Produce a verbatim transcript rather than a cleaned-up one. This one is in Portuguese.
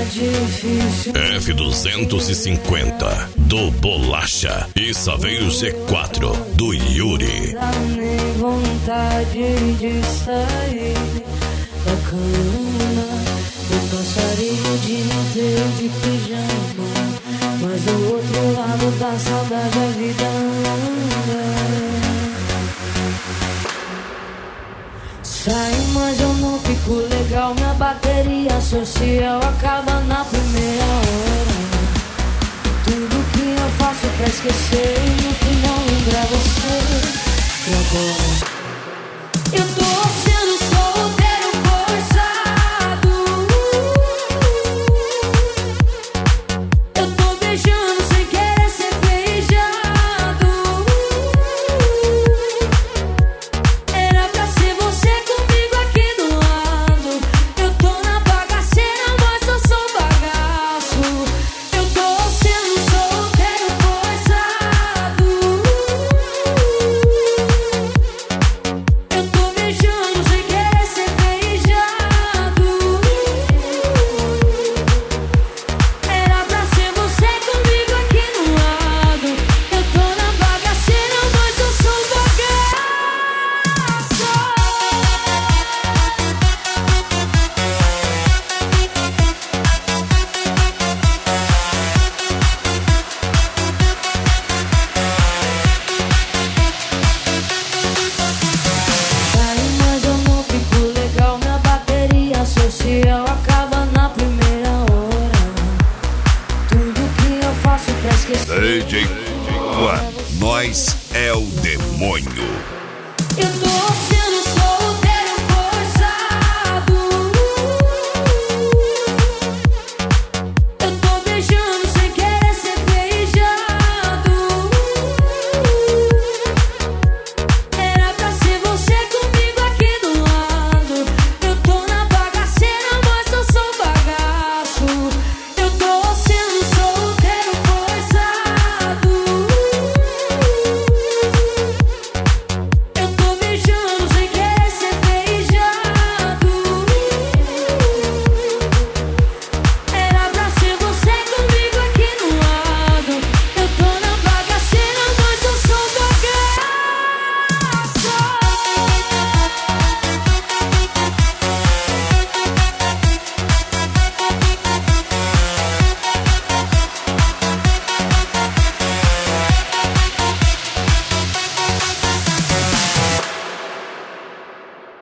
F duzentos e cinquenta do Bolacha e Saveiro G quatro do Yuri. Não dá nem vontade de sair da cama. Eu passaria o dia inteiro de pijama, mas do outro lado da saudade a vida anda. Sai, mas eu não fico legal. Minha bateria social acaba na primeira hora. Tudo que eu faço pra esquecer e no final lembrar você. E agora? Eu tô sendo solteiro forçado. Eu tô beijando sem querer ser beijado. Era pra ser você comigo aqui do lado. Eu tô na bagaceira, mas eu sou bagaço. Eu tô sendo solteiro forçado. Eu tô beijando sem querer ser beijado. Era pra ser você comigo aqui do lado. Eu tô na bagaceira, mas eu sou bagaço. Sai, mas eu não fico legal. Minha bateria social acaba na primeira hora. Tudo que eu faço pra esquecer. D J Juan, nós é o demônio. Eu tô